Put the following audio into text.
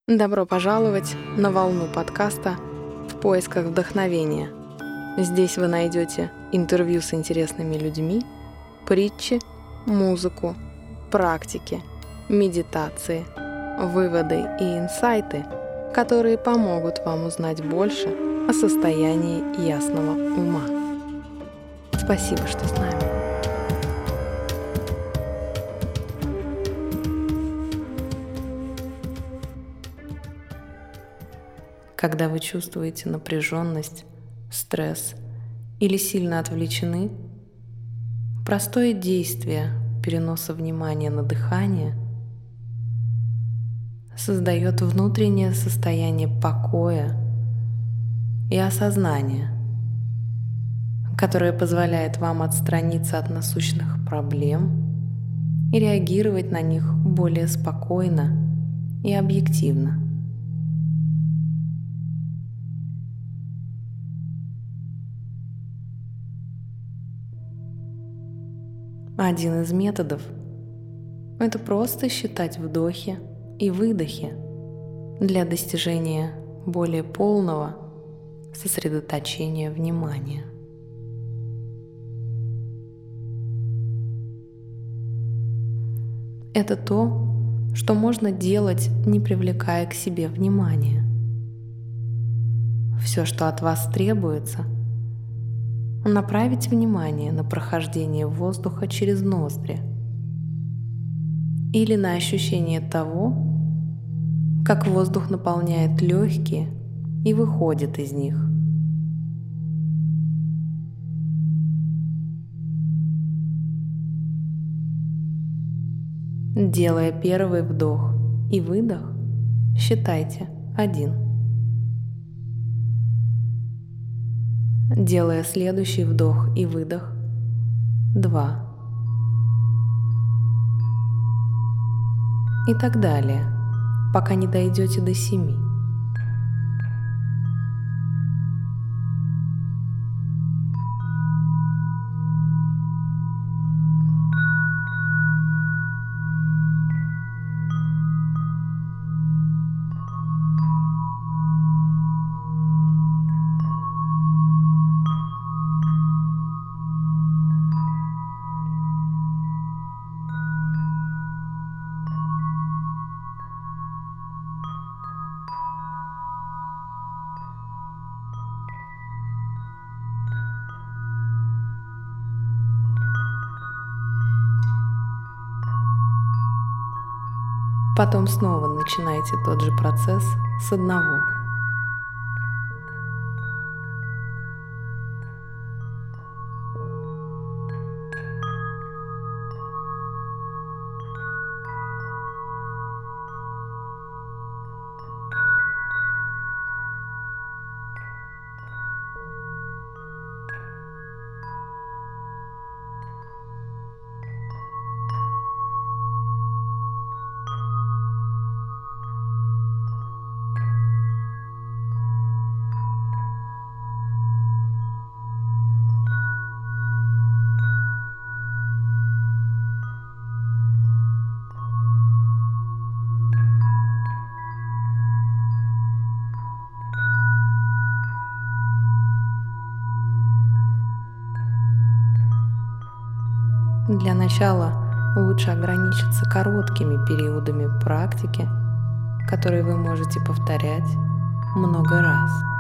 Добро пожаловать на волну подкаста «В поисках вдохновения». Здесь вы найдете интервью с интересными людьми, притчи, музыку, практики, медитации, выводы и инсайты, которые помогут вам узнать больше о состоянии ясного ума. Спасибо, что с нами. Когда вы чувствуете напряженность, стресс или сильно отвлечены, простое действие переноса внимания на дыхание создает внутреннее состояние покоя и осознания, которое позволяет вам отстраниться от насущных проблем и реагировать на них более спокойно и объективно. Один из методов – это просто считать вдохи и выдохи для достижения более полного сосредоточения внимания. Это то, что можно делать, не привлекая к себе внимания. Все, что от вас требуется – направить внимание на прохождение воздуха через ноздри или на ощущение того, как воздух наполняет легкие и выходит из них. Делая первый вдох и выдох, считайте 1. Делая следующий вдох и выдох 2. И так далее, пока не дойдете до 7. Потом снова начинайте тот же процесс с 1. Для начала лучше ограничиться короткими периодами практики, которые вы можете повторять много раз.